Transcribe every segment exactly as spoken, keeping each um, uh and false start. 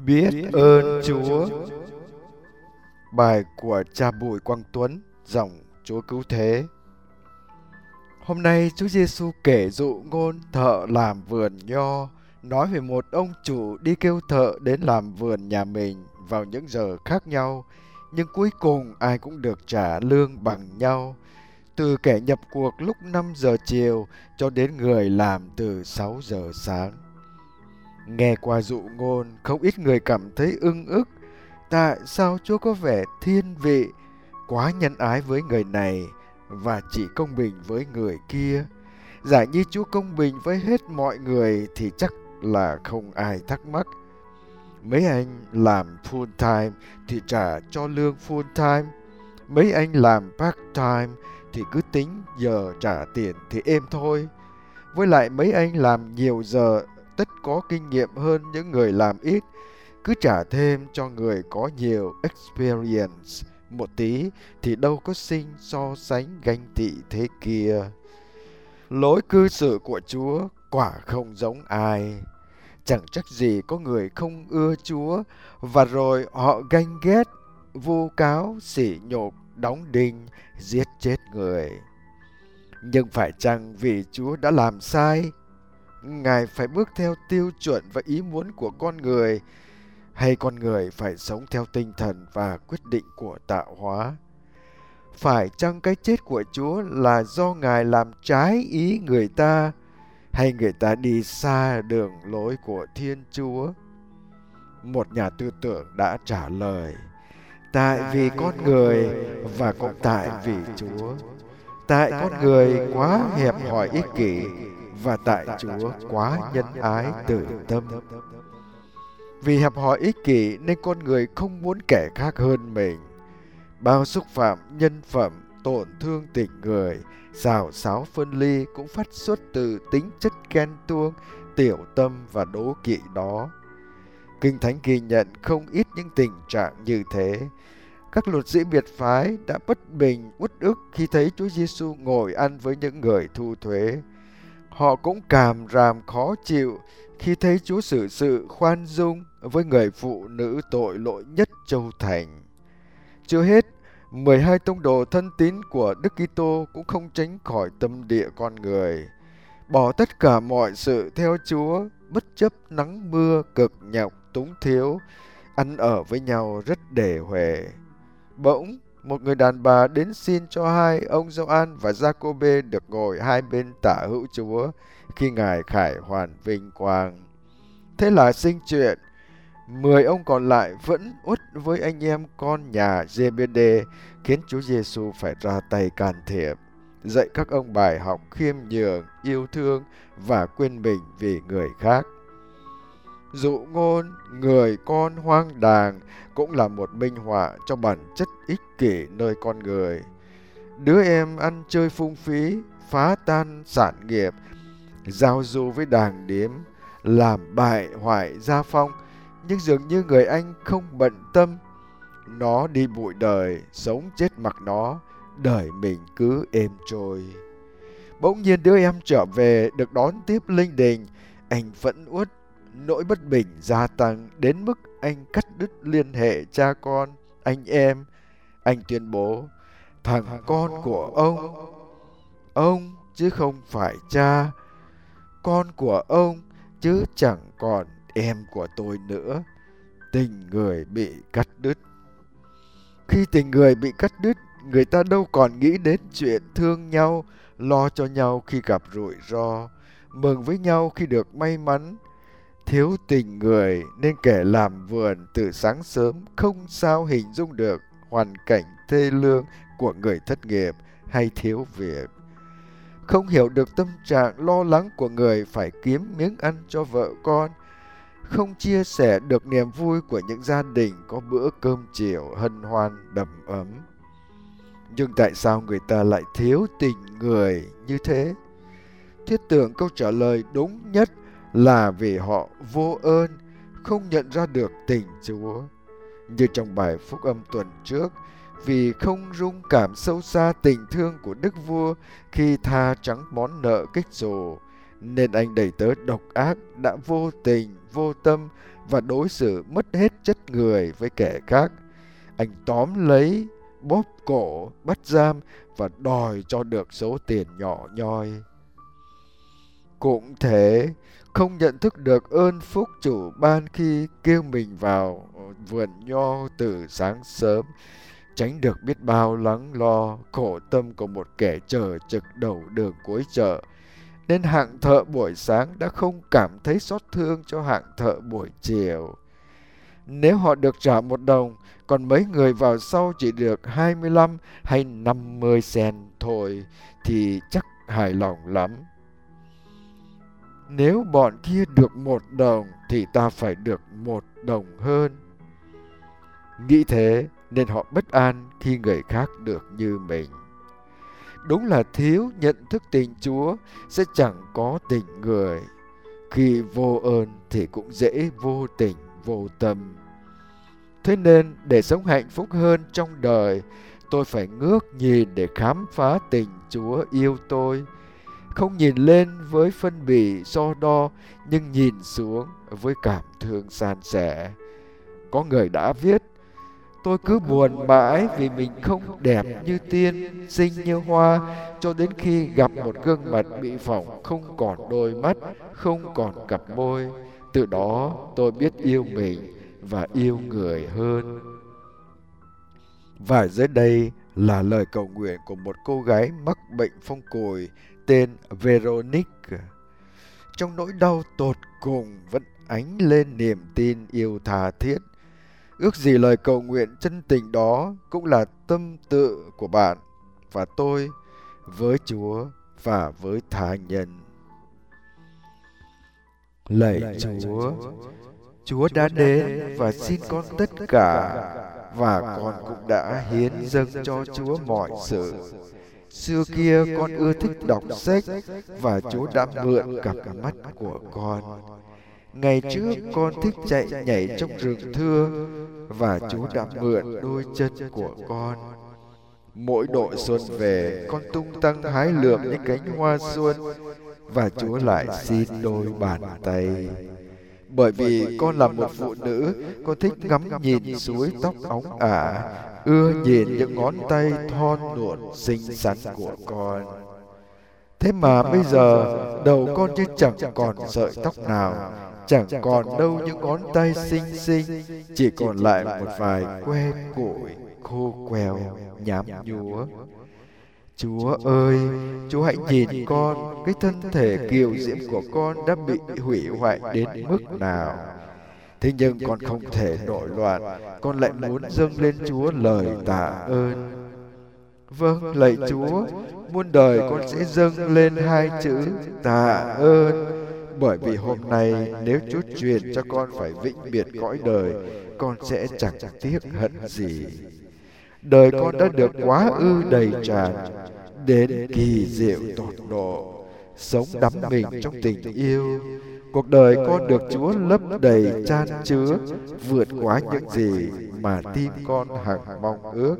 Biết ơn Chúa. Bài của cha Bùi Quang Tuấn, dòng Chúa Cứu Thế. Hôm nay Chúa Giêsu kể dụ ngôn thợ làm vườn nho, nói về một ông chủ đi kêu thợ đến làm vườn nhà mình vào những giờ khác nhau, nhưng cuối cùng ai cũng được trả lương bằng nhau, từ kẻ nhập cuộc lúc năm giờ chiều cho đến người làm từ sáu giờ sáng. Nghe qua dụ ngôn, không ít người cảm thấy ưng ức. Tại sao Chúa có vẻ thiên vị, quá nhân ái với người này và chỉ công bình với người kia? Giả như Chúa công bình với hết mọi người thì chắc là không ai thắc mắc. Mấy anh làm full time thì trả cho lương full time. Mấy anh làm part time thì cứ tính giờ trả tiền thì êm thôi. Với lại mấy anh làm nhiều giờ tất có kinh nghiệm hơn những người làm ít, cứ trả thêm cho người có nhiều experience một tí thì đâu có sinh so sánh ganh tị thế kia. Lối cư xử của Chúa quả không giống ai. Chẳng trách gì có người không ưa Chúa và rồi họ ganh ghét, vu cáo, sỉ nhục, đóng đinh, giết chết người. Nhưng phải chăng vì Chúa đã làm sai, Ngài phải bước theo tiêu chuẩn và ý muốn của con người, hay con người phải sống theo tinh thần và quyết định của tạo hóa? Phải chăng cái chết của Chúa là do Ngài làm trái ý người ta, hay người ta đi xa đường lối của Thiên Chúa? Một nhà tư tưởng đã trả lời: tại vì con người và cũng tại vì Chúa. Tại con người quá hẹp hòi ích kỷ và tại Chúa quá nhân ái từ tâm. Vì hẹp hòi ích kỷ nên con người không muốn kẻ khác hơn mình. Bao xúc phạm nhân phẩm, tổn thương tình người, xào xáo phân ly cũng phát xuất từ tính chất ghen tuông, tiểu tâm và đố kỵ đó. Kinh Thánh ghi nhận không ít những tình trạng như thế. Các luật sĩ biệt phái đã bất bình, uất ức khi thấy Chúa Giêsu ngồi ăn với những người thu thuế. Họ cũng càm ràm khó chịu khi thấy Chúa xử sự khoan dung với người phụ nữ tội lỗi nhất châu thành. Chưa hết, mười hai tông đồ thân tín của Đức Kitô cũng không tránh khỏi tâm địa con người, bỏ tất cả mọi sự theo Chúa, bất chấp nắng mưa, cực nhọc, túng thiếu, ăn ở với nhau rất đề huề. Bỗng, một người đàn bà đến xin cho hai ông Gioan và Giacôbê được ngồi hai bên tả hữu Chúa khi Ngài khải hoàn vinh quang. Thế là sinh chuyện, mười ông còn lại vẫn uất với anh em con nhà Giê-bê-đê, khiến Chúa Giêsu phải ra tay can thiệp, dạy các ông bài học khiêm nhường, yêu thương và quên mình vì người khác. Dụ ngôn người con hoang đàng cũng là một minh họa cho bản chất ích kỷ nơi con người. Đứa em ăn chơi phung phí, phá tan sản nghiệp, giao du với đàng điếm, làm bại hoại gia phong, nhưng dường như người anh không bận tâm. Nó đi bụi đời, sống chết mặc nó, đời mình cứ êm trôi. Bỗng nhiên đứa em trở về được đón tiếp linh đình, anh vẫn uất, nỗi bất bình gia tăng đến mức anh cắt đứt liên hệ cha con, anh em. Anh tuyên bố: thằng con của ông, ông chứ không phải cha, con của ông chứ chẳng còn em của tôi nữa. Tình người bị cắt đứt. Khi tình người bị cắt đứt, người ta đâu còn nghĩ đến chuyện thương nhau, lo cho nhau khi gặp rủi ro, mừng với nhau khi được may mắn. Thiếu tình người nên kẻ làm vườn từ sáng sớm không sao hình dung được hoàn cảnh thê lương của người thất nghiệp hay thiếu việc. Không hiểu được tâm trạng lo lắng của người phải kiếm miếng ăn cho vợ con. Không chia sẻ được niềm vui của những gia đình có bữa cơm chiều hân hoan đầm ấm. Nhưng tại sao người ta lại thiếu tình người như thế? Thiết tưởng câu trả lời đúng nhất là vì họ vô ơn, không nhận ra được tình Chúa. Như trong bài phúc âm tuần trước, vì không rung cảm sâu xa tình thương của Đức Vua khi tha trắng món nợ kích xù, nên anh đầy tớ độc ác đã vô tình, vô tâm và đối xử mất hết chất người với kẻ khác. Anh tóm lấy, bóp cổ, bắt giam và đòi cho được số tiền nhỏ nhoi. Cũng thế, không nhận thức được ơn phúc chủ ban khi kêu mình vào vườn nho từ sáng sớm, tránh được biết bao lắng lo, khổ tâm của một kẻ chờ trực đầu đường cuối chợ, nên hạng thợ buổi sáng đã không cảm thấy xót thương cho hạng thợ buổi chiều. Nếu họ được trả một đồng, còn mấy người vào sau chỉ được hai mươi lăm hay năm mươi sen thôi, thì chắc hài lòng lắm. Nếu bọn kia được một đồng, thì ta phải được một đồng hơn. Nghĩ thế nên họ bất an khi người khác được như mình. Đúng là thiếu nhận thức tình Chúa sẽ chẳng có tình người. Khi vô ơn thì cũng dễ vô tình, vô tâm. Thế nên để sống hạnh phúc hơn trong đời, tôi phải ngước nhìn để khám phá tình Chúa yêu tôi. Không nhìn lên với phân bì so đo, nhưng nhìn xuống với cảm thương san sẻ. Có người đã viết: tôi cứ buồn mãi vì mình không đẹp như tiên, xinh như hoa, cho đến khi gặp một gương mặt bị phỏng, không còn đôi mắt, không còn cặp môi. Từ đó tôi biết yêu mình và yêu người hơn. Và dưới đây là lời cầu nguyện của một cô gái mắc bệnh phong cùi tên Veronique. Trong nỗi đau tột cùng vẫn ánh lên niềm tin yêu tha thiết. Ước gì lời cầu nguyện chân tình đó cũng là tâm tự của bạn và tôi với Chúa và với tha nhân. Lạy Chúa, Chúa đã đến và xin con tất cả, và con cũng đã hiến dâng cho Chúa mọi sự. Xưa kia con ưa thích đọc sách và Chúa đã mượn cặp mắt của con. Ngày trước con thích chạy nhảy trong rừng thưa và Chúa đã mượn đôi chân của con. Mỗi độ xuân về, con tung tăng hái lượm những cánh hoa xuân và Chúa lại xin đôi bàn tay. Bởi vì con là một phụ nữ, con thích ngắm nhìn suối tóc óng ả, ưa nhìn những ngón tay thon nuột xinh xắn của con. Thế mà bây giờ, đầu con như chẳng còn sợi tóc nào, chẳng còn đâu những ngón tay xinh xinh, chỉ còn lại một vài que củi khô queo, nhám nhúa. Chúa ơi, Chúa hãy nhìn con, cái thân thể kiều diễm của con đã bị hủy hoại đến mức nào. Thế nhưng con không thể nổi loạn, con lại muốn dâng lên Chúa lời tạ ơn. Vâng, lạy Chúa, muôn đời con sẽ dâng lên hai chữ tạ ơn. Bởi vì hôm nay nếu Chúa truyền cho con phải vĩnh biệt cõi đời, con sẽ chẳng tiếc hận gì. Đời con đã được quá ư đầy tràn, đến kỳ diệu tột độ, sống đắm mình trong tình yêu. Cuộc đời con được Chúa lấp đầy chan chứa, vượt quá những gì mà tim con hằng mong ước.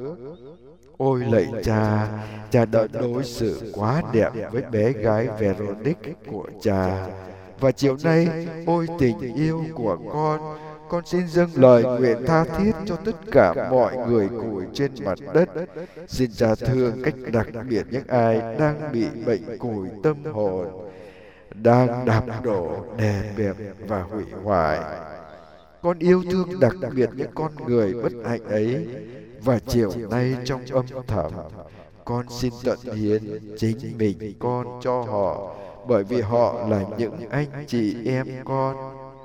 Ôi lạy Cha, Cha đã đối xử quá đẹp với bé gái Veronique của Cha. Và chiều nay, ôi tình yêu của con, con xin dâng lời nguyện tha thiết cho tất cả mọi người cùi trên mặt đất. Xin Cha thương cách đặc biệt những ai đang bị bệnh cùi tâm hồn, đang đạp đổ, đè bẹp và hủy hoại. Con yêu thương đặc biệt những con người bất hạnh ấy. Và chiều nay trong âm thầm, con xin tận hiến chính mình con cho họ, bởi vì họ là những anh chị em con.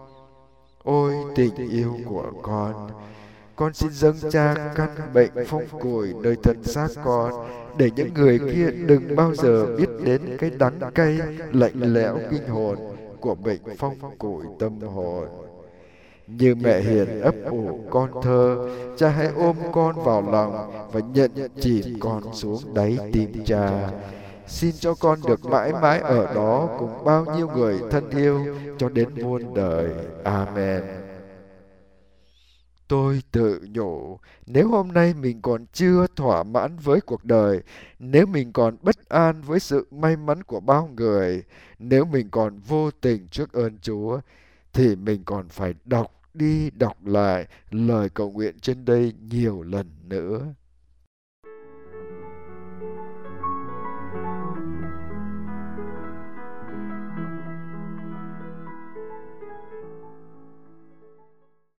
Ôi tình yêu của con, con xin dâng Cha căn bệnh phong cùi nơi thân xác con, để những người kia đừng bao giờ biết đến cái đắng cay lạnh lẽo kinh hồn của bệnh phong cùi tâm hồn. Như mẹ hiền ấp ủ con thơ, Cha hãy ôm con vào lòng và nhận chìm con xuống đáy tim Cha. Xin cho con được mãi mãi ở đó cùng bao nhiêu người thân yêu cho đến muôn đời. Amen. Tôi tự nhủ, nếu hôm nay mình còn chưa thỏa mãn với cuộc đời, nếu mình còn bất an với sự may mắn của bao người, nếu mình còn vô tình trước ơn Chúa, thì mình còn phải đọc đi đọc lại lời cầu nguyện trên đây nhiều lần nữa.